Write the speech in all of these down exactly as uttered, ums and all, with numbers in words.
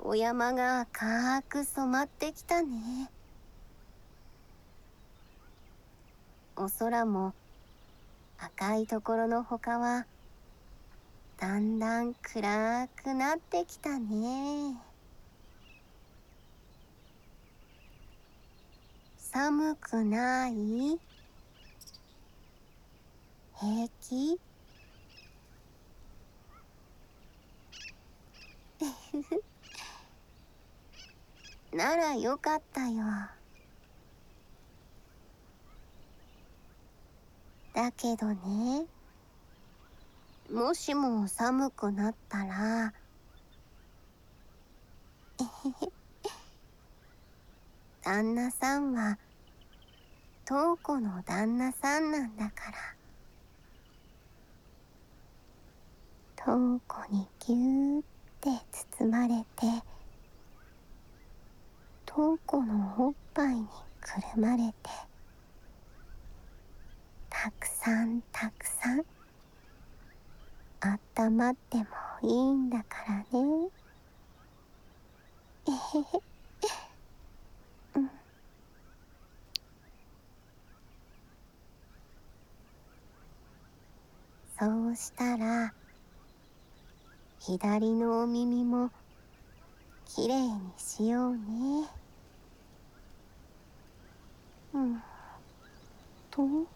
お山が赤く染まってきたね。お空も赤いところの他はだんだん暗くなってきたね。寒くない？平気？ならよかったよ。だけどね、もしも寒くなったら、えへへ、旦那さんは瞳子の旦那さんなんだから。瞳子にぎゅーって包まれて、瞳子のおっぱいにくるまれて、たくさんたくさんあったまってもいいんだからね。えへへ、うん。そうしたら、左のお耳もきれいにしようね。うんと、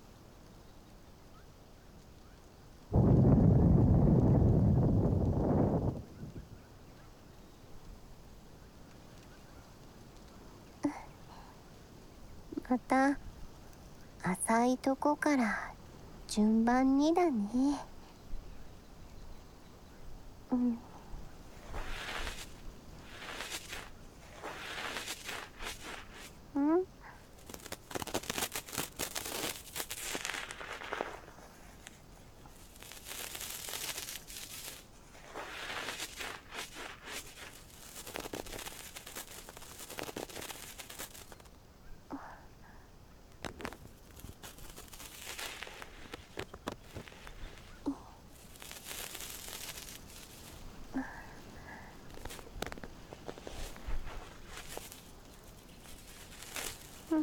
また浅いとこから順番にだね。うん。ん？うん。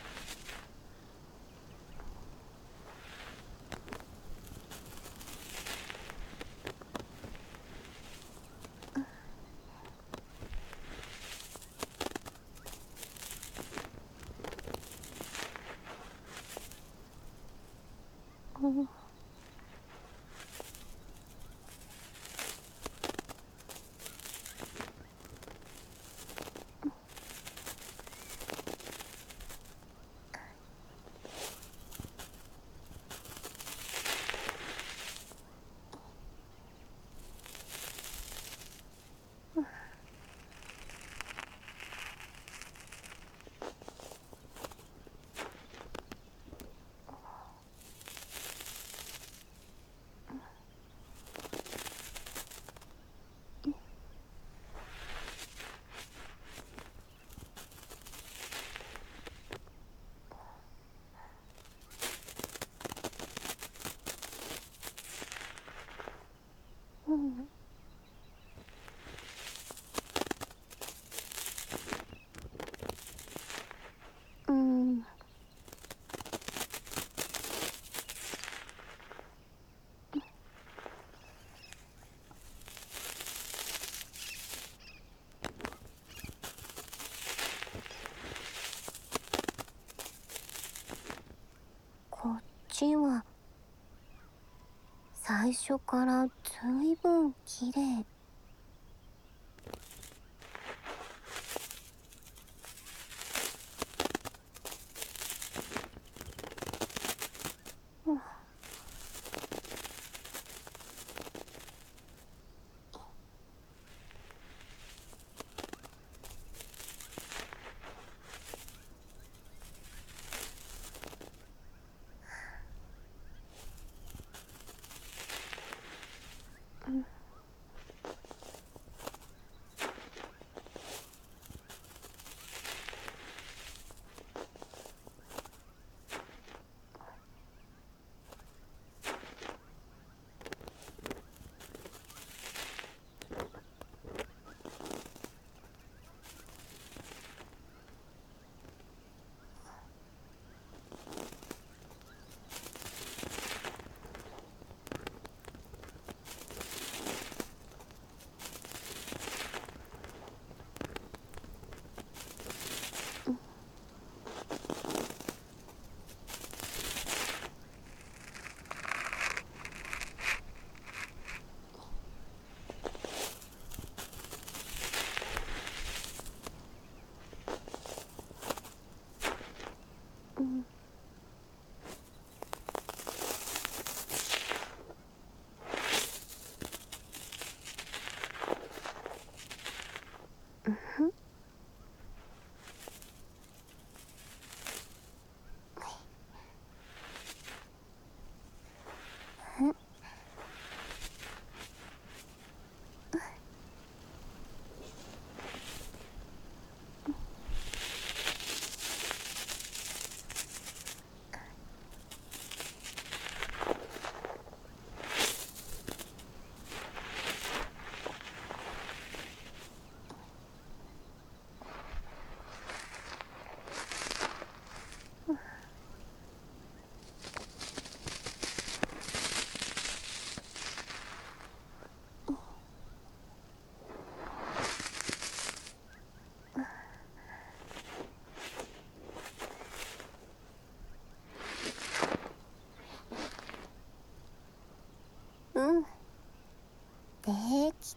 うん。うん。うん。こっちは最初からずいぶんきれい。うん。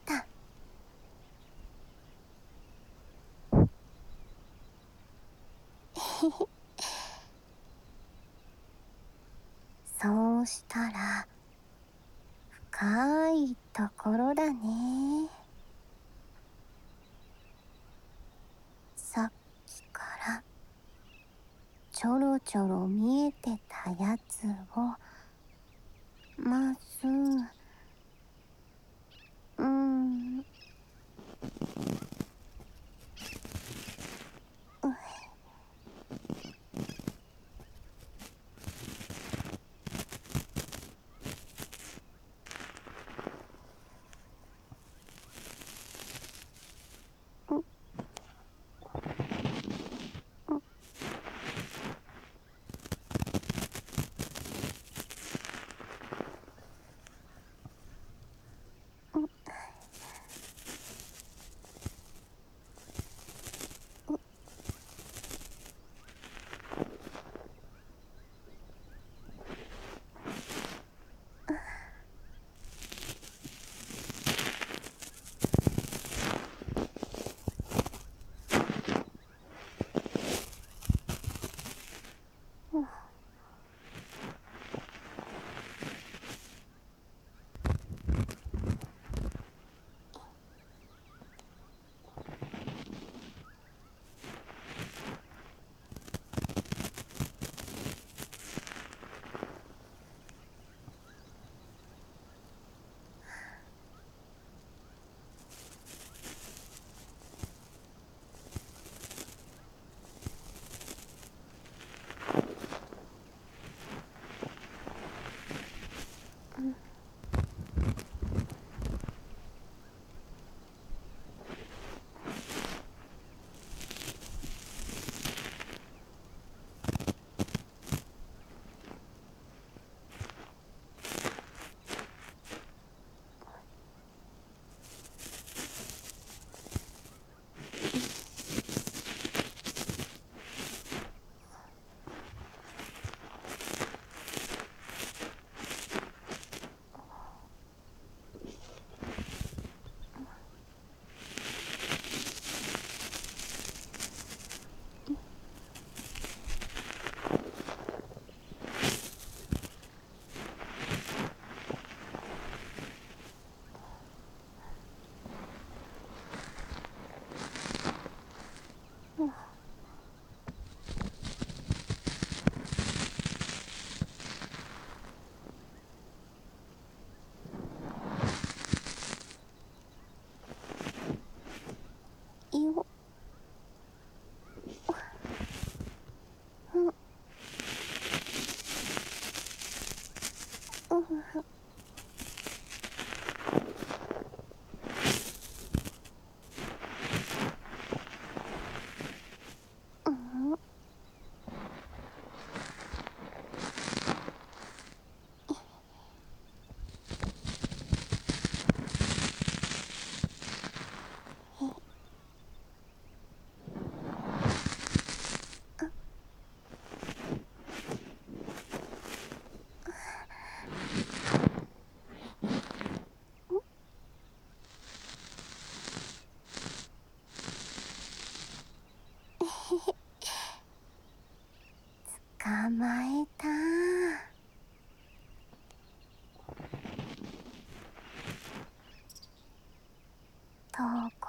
た。そうしたら深いところだね。さっきからちょろちょろ見えてたやつをまず、うーん、うううううようううん捕まえた。トウコ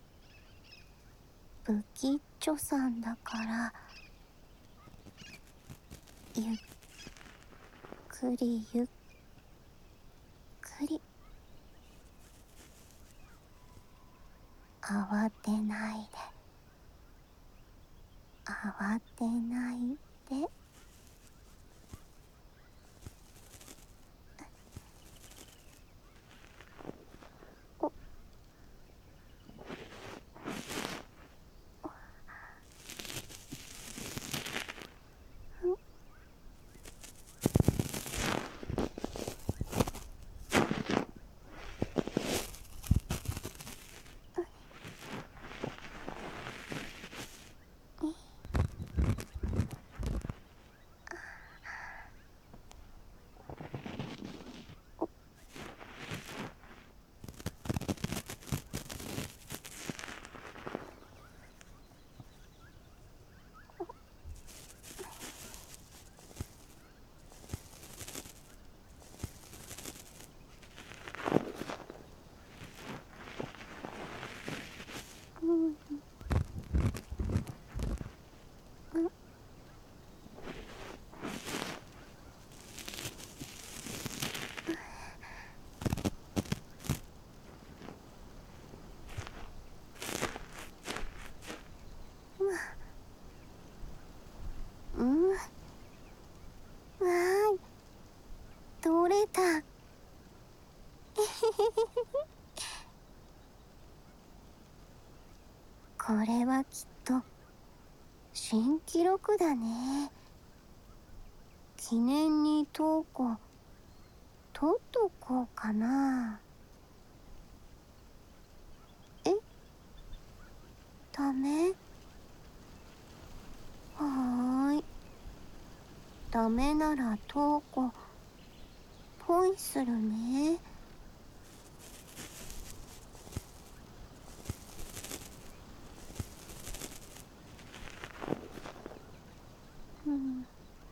ブキッチョさんだからゆっくりゆっくり慌てないで慌てないで。おこれはきっと新記録だね。記念にトウコ取っとこうかな。え、ダメ？はーい。ダメならトウコポイするね。うん。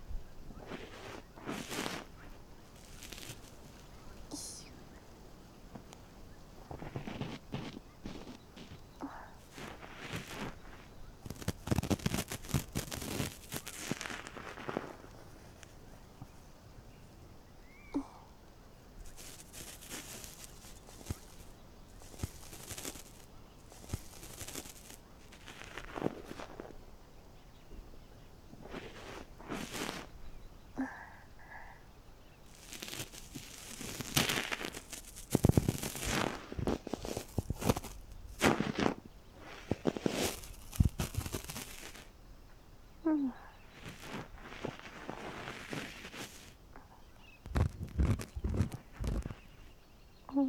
うん。うん。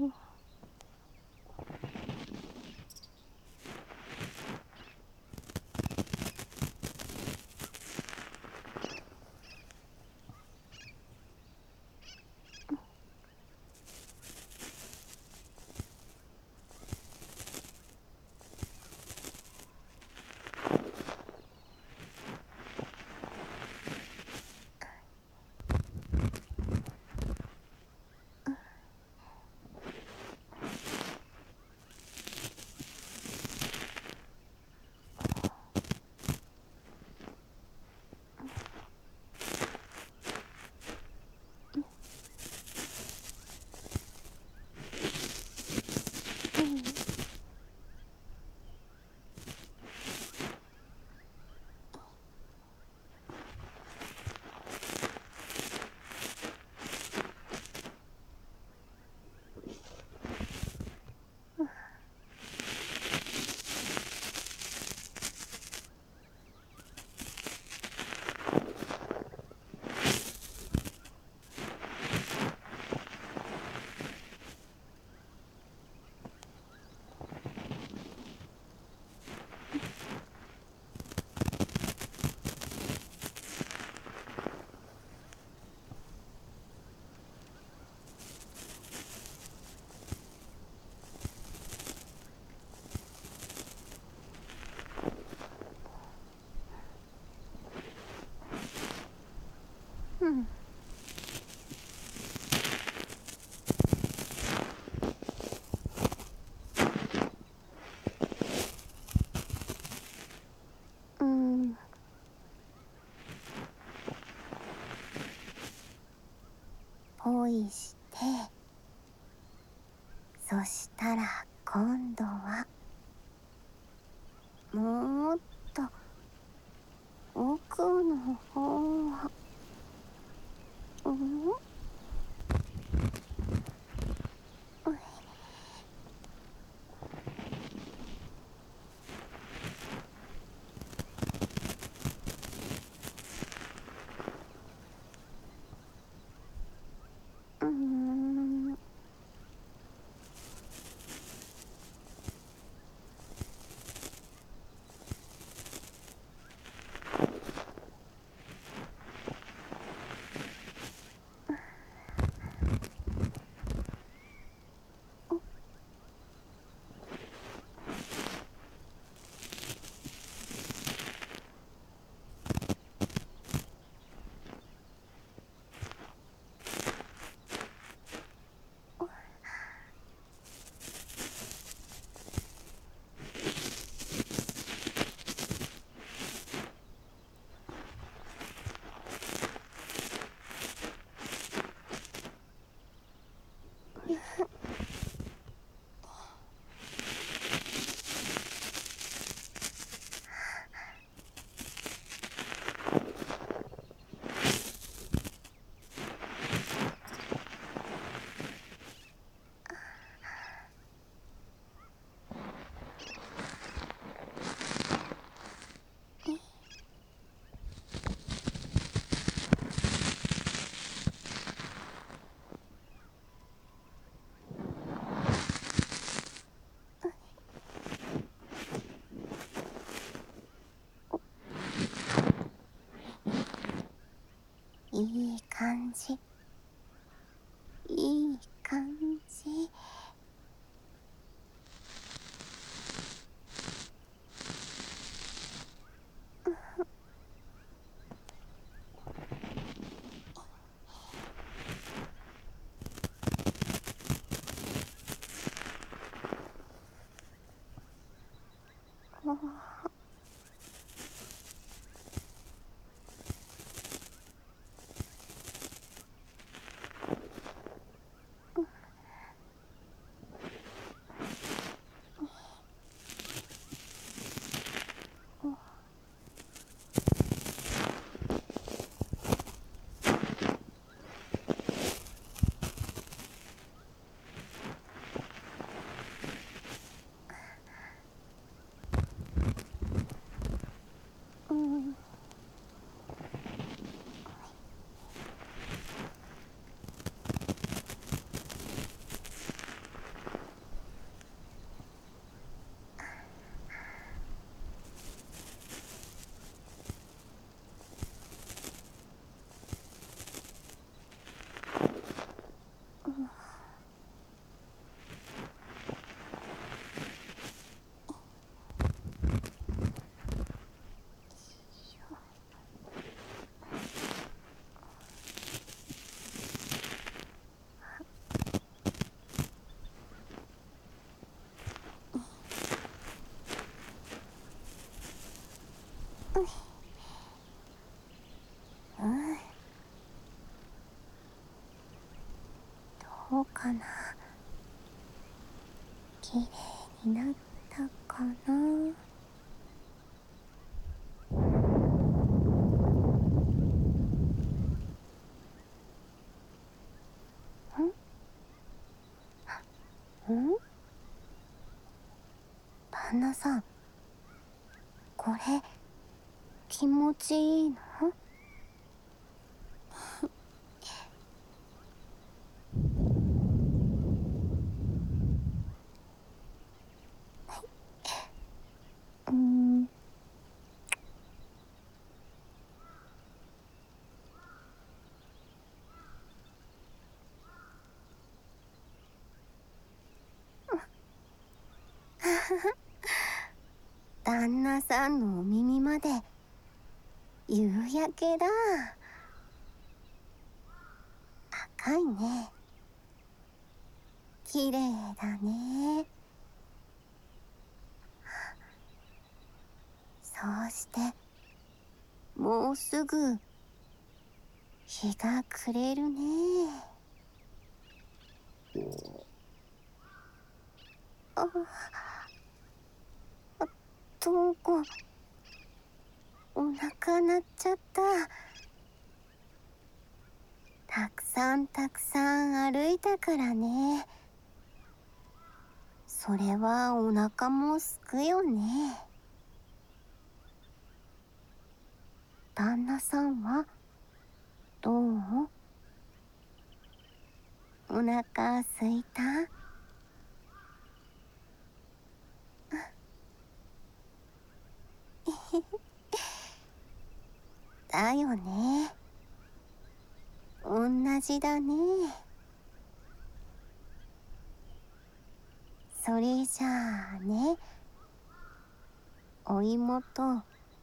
うん。うん。ポイして、そしたら今度はもっと奥の方。うん。うん。 い感じ、いい感じ。うん。うん。どうかな。きれいになったかな。ん？ん？旦那さん、これ気持ちいいの？うーん。旦那さんのお耳まで夕焼けだ。赤いね。綺麗だね。そうしてもうすぐ日が暮れるね。あ、あ、トウコ、お腹鳴っちゃった。たくさんたくさん歩いたからね。それはお腹もすくよね。旦那さんはどう？お腹すいた？だよね。おんなじだね。それじゃあね、お芋と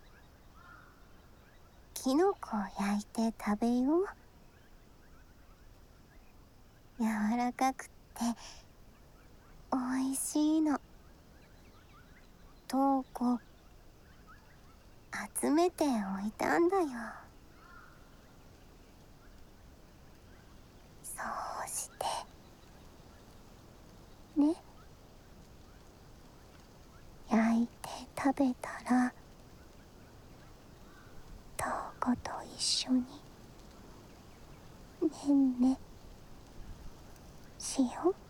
きのこ焼いて食べよう。柔らかくっておいしいの。トウコ、集めておいたんだよ。そうしてね。焼いて食べたらトウコと一緒にねんねしよう。